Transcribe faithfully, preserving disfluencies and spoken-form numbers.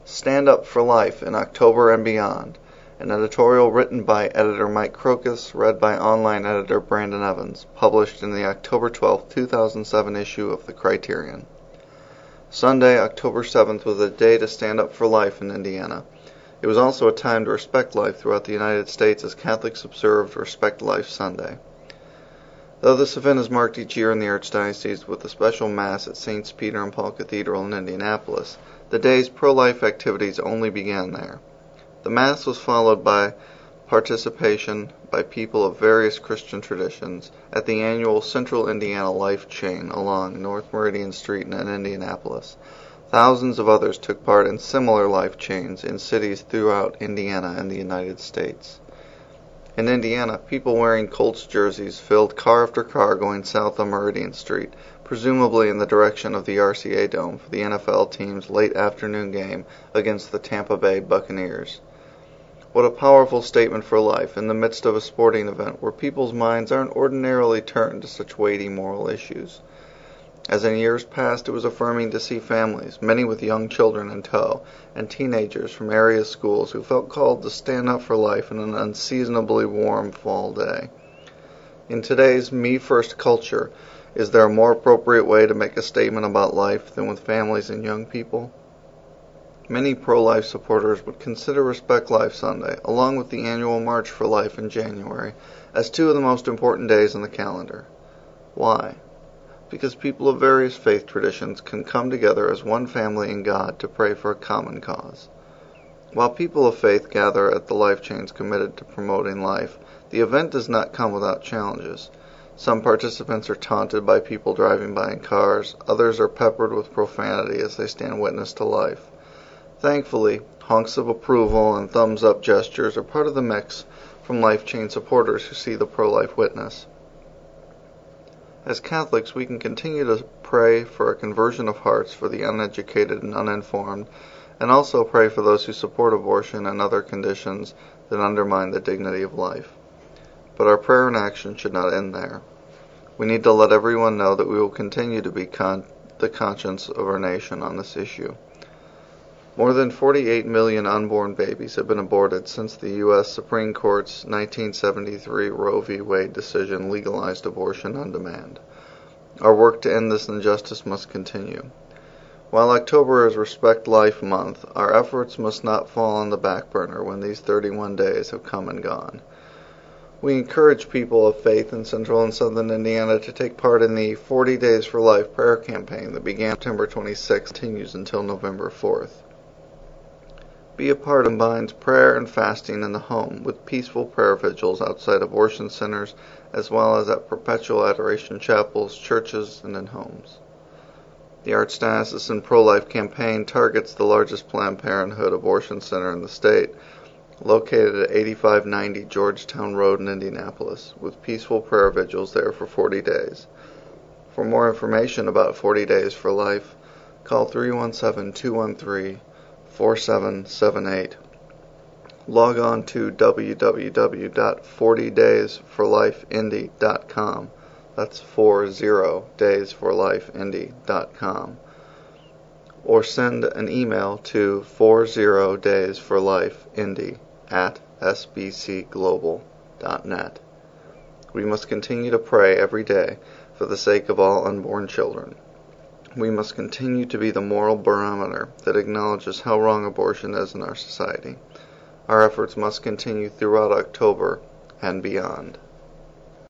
Stand Up for Life in October and Beyond, an editorial written by editor Mike Crocus, read by online editor Brandon Evans, published in the October twelfth, two thousand seven issue of the Criterion. Sunday, October seventh, was a day to stand up for life in Indiana. It was also a time to respect life throughout the United States as Catholics observed Respect Life Sunday. Though this event is marked each year in the Archdiocese with a special Mass at Saints Peter and Paul Cathedral in Indianapolis, the day's pro-life activities only began there. The Mass was followed by participation by people of various Christian traditions at the annual Central Indiana Life Chain along North Meridian Street in Indianapolis. Thousands of others took part in similar life chains in cities throughout Indiana and the United States. In Indiana, people wearing Colts jerseys filled car after car going south on Meridian Street, presumably in the direction of the R C A Dome for the N F L team's late afternoon game against the Tampa Bay Buccaneers. What a powerful statement for life in the midst of a sporting event where people's minds aren't ordinarily turned to such weighty moral issues. As in years past, it was affirming to see families, many with young children in tow, and teenagers from area schools who felt called to stand up for life in an unseasonably warm fall day. In today's me-first culture, is there a more appropriate way to make a statement about life than with families and young people? Many pro-life supporters would consider Respect Life Sunday, along with the annual March for Life in January, as two of the most important days on the calendar. Why? Because people of various faith traditions can come together as one family in God to pray for a common cause. While people of faith gather at the life chains committed to promoting life, the event does not come without challenges. Some participants are taunted by people driving by in cars, others are peppered with profanity as they stand witness to life. Thankfully, honks of approval and thumbs-up gestures are part of the mix from life chain supporters who see the pro-life witness. As Catholics, we can continue to pray for a conversion of hearts for the uneducated and uninformed, and also pray for those who support abortion and other conditions that undermine the dignity of life. But our prayer and action should not end there. We need to let everyone know that we will continue to be con- the conscience of our nation on this issue. More than forty-eight million unborn babies have been aborted since the U S Supreme Court's nineteen seventy-three Roe v. Wade decision legalized abortion on demand. Our work to end this injustice must continue. While October is Respect Life Month, our efforts must not fall on the back burner when these thirty-one days have come and gone. We encourage people of faith in central and southern Indiana to take part in the forty Days for Life prayer campaign that began September twenty-sixth and continues until November fourth. Be a part of combined prayer and fasting in the home with peaceful prayer vigils outside abortion centers as well as at perpetual adoration chapels, churches, and in homes. The Archdiocesan Pro-Life Campaign targets the largest Planned Parenthood abortion center in the state, located at eighty-five ninety Georgetown Road in Indianapolis, with peaceful prayer vigils there for forty days. For more information about forty Days for Life, call three one seven, two one three, four seven seven eight. Log on to w w w dot forty days for life indy dot com. That's forty days for life indy dot com. Or send an email to forty days for life indy at s b c global dot net. We must continue to pray every day for the sake of all unborn children. We must continue to be the moral barometer that acknowledges how wrong abortion is in our society. Our efforts must continue throughout October and beyond.